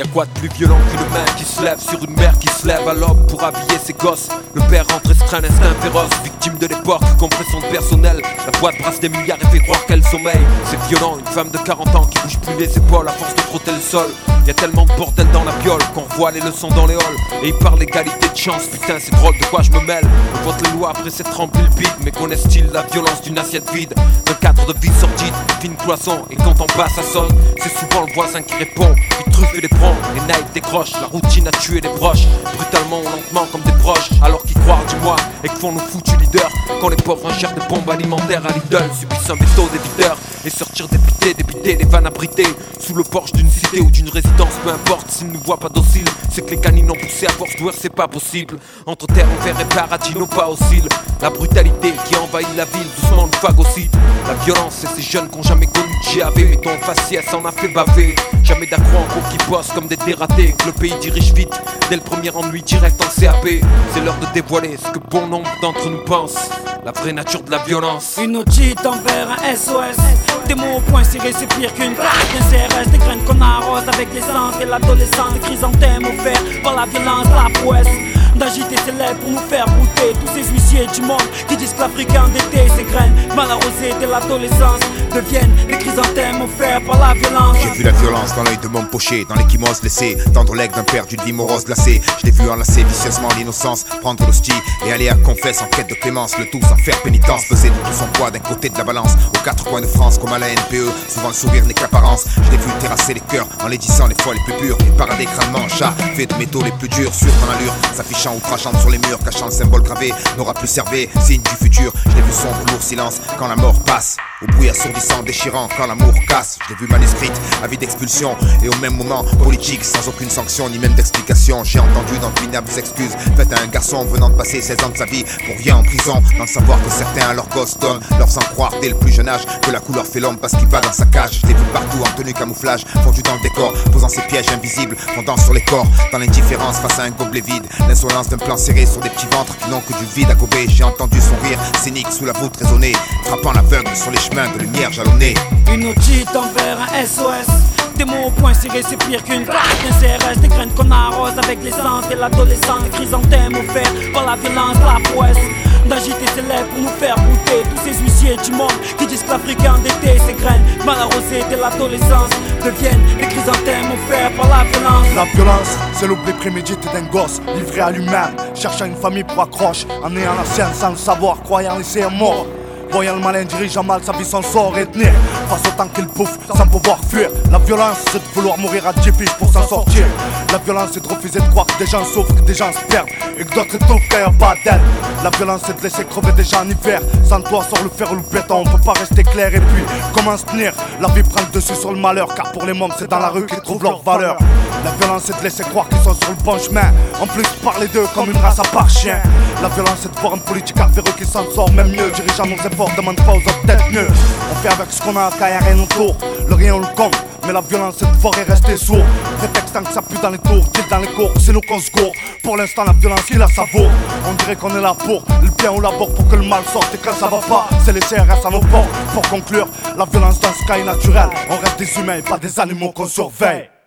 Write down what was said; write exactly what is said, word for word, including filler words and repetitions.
Y'a quoi de plus violent qu'une main qui se lève sur une mère qui se lève à l'aube pour habiller ses gosses. Le père rentre estreint, instinct féroce, victime de l'époque, compression de personnel. La boîte brasse des milliards et fait croire qu'elle sommeille. C'est violent, une femme de quarante ans qui bouge plus les épaules à force de frotter le sol. Y'a tellement de bordel dans la piole qu'on voit les leçons dans les halls. Et il parle égalité de chance, putain c'est drôle de quoi je me mêle. On vote les lois après s'être rempli le bide. Mais connaissent-ils la violence d'une assiette vide, d'un cadre de vie sordide, fine cloison. Et quand en bas ça sonne, c'est souvent le voisin qui répond. Puis truffe et les prend, les naïfs décrochent. La routine a tué les proches, brutalement ou lentement comme des proches. Alors qu'ils croient, dis-moi, et que font nos foutus leaders. Quand les pauvres ingèrent des bombes alimentaires à Lidl, subissent un vaisseau d'éviteurs. Et sortir dépité, débiter les vannes abritées sous le porche d'une cité ou d'une résidence, peu importe s'ils ne voient pas docile. C'est que les canines ont poussé à force d'ouer, c'est pas possible. Entre terre, enfer et paradis, nos pas oscillent. La brutalité qui envahit la ville, doucement nous phagocyte. La violence et ces jeunes qui ont jamais connu de G A V. Mais ton faciès en a fait baver. Jamais d'accro en cours qui bossent comme des dératés. Que le pays dirige vite, dès le premier ennui direct en C A P. C'est l'heure de dévoiler ce que bon nombre d'entre nous pensent. La vraie nature de la violence. Une otite envers un S O S. Des mots au point serré, c'est pire qu'une claque. Un C R S, des graines qu'on arrose avec l'essence et l'adolescence. Des chrysanthèmes offerts par la violence, la prouesse d'agiter ses lèvres pour nous faire brouter. Tous ces huissiers du monde qui disent que l'Afrique est endettée. Ces graines mal arrosées de l'adolescence deviennent des chrysanthèmes offerts par la violence. J'ai vu la violence dans l'œil de mon pocher, dans l'échymose laissée, tendre l'aigle d'un père d'une vie morose glacée. Je l'ai vu enlacer vicieusement l'innocence, prendre l'hostie et aller à confesse en quête de clémence. Le tout sans faire pénitence, peser de tout son poids d'un côté de la balance. Aux quatre coins de France comme à la N P E, souvent le sourire n'est qu'apparence. Je l'ai vu terrasser les cœurs en laidissant les fois les plus pures. Et parader crânement, chat, fait de métaux les plus durs, sûr dans l'allure, s'affichant outrageante sur les murs, cachant le symbole gravé, n'aura plus servi, signe du futur. Je l'ai vu sombre, lourd silence, quand la mort passe, au bruit assourdissant, déchirant, quand l'amour casse. Je l'ai vu manuscrite, avis d'expulsion, et au même moment, politique, sans aucune sanction, ni même d'explication. J'ai entendu d'empinables excuses, faites à un garçon venant de passer seize ans de sa vie pour rien en prison, dans le savoir que certains à leurs gosses donnent leur sang croire dès le plus jeune âge que la couleur fait l'homme parce qu'il bat dans sa cage. Je l'ai vu partout en tenue camouflage, fondu dans le décor, posant ses pièges invisibles, fondant sur les corps, dans l'indifférence face à un gobelet vide, l'insolence d'un plan serré sur des petits ventres qui n'ont que du vide à gober. J'ai entendu son rire cynique sous la voûte résonner, frappant l'aveugle sur les chemins de lumière jalonnés. Une otite envers un S O S. Des mots au point serré, c'est pire qu'une claque. Un C R S, des graines qu'on arrose avec l'essence et l'adolescence. Des chrysanthèmes offerts par la violence, la prouesse d'agiter ses lèvres pour nous faire brouter. Tous ces huissiers du monde qui disent que l'Afrique est endettée. Ces graines mal arrosées de l'adolescence deviennent des chrysanthèmes offerts par la violence. La violence, c'est l'oubli prémédité d'un gosse livré à lui-même, cherchant une famille pour accroche, en ayant la sienne sans le savoir, croyant laisser un mort. Voyant le malin dirigeant mal sa vie sans sort et tenir face au temps qu'il bouffe sans pouvoir fuir. La violence c'est de vouloir mourir à dix piges pour s'en sortir. La violence c'est de refuser de croire que des gens souffrent, que des gens se perdent et que d'autres étouffent quand y'a pas d'aide. La violence c'est de laisser crever des gens en hiver. Sans toi sur le fer ou le béton on peut pas rester clair. Et puis comment se tenir? La vie prend le dessus sur le malheur, car pour les mômes c'est dans la rue qu'ils trouvent leur valeur. La violence c'est de laisser croire qu'ils sont sur le bon chemin, en plus parler d'eux comme une race à part chien. La violence c'est de voir un politique véreux qui s'en sort même mieux, dirigeant nos efforts, demande pas aux autres d'être mieux. On fait avec ce qu'on a quand y'a rien autour, le rien on le compte, mais la violence c'est de voir et rester sourd. Prétextant que ça pue dans les tours, qu'il dans les cours, c'est nous qu'on se gourre. Pour l'instant la violence il a sa vaut. On dirait qu'on est là pour le bien, on labore pour que le mal sorte. Et quand ça va pas, c'est les C R S à nos ports. Pour conclure, la violence dans ce cas est naturel. On reste des humains et pas des animaux qu'on surveille.